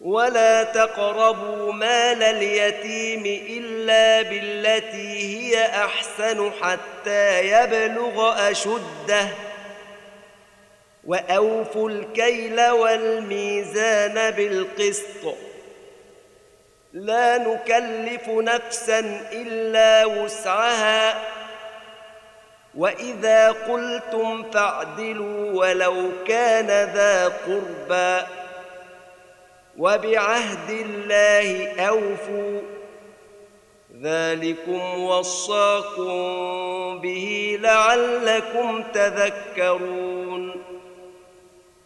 ولا تقربوا مال اليتيم إلا بالتي هي أحسن حتى يبلغ أشده وأوفوا الكيل والميزان بالقسط لا نكلف نفسا إلا وسعها وإذا قلتم فاعدلوا ولو كان ذا قربى وبعهد الله أوفوا ذلكم وصاكم به لعلكم تذكرون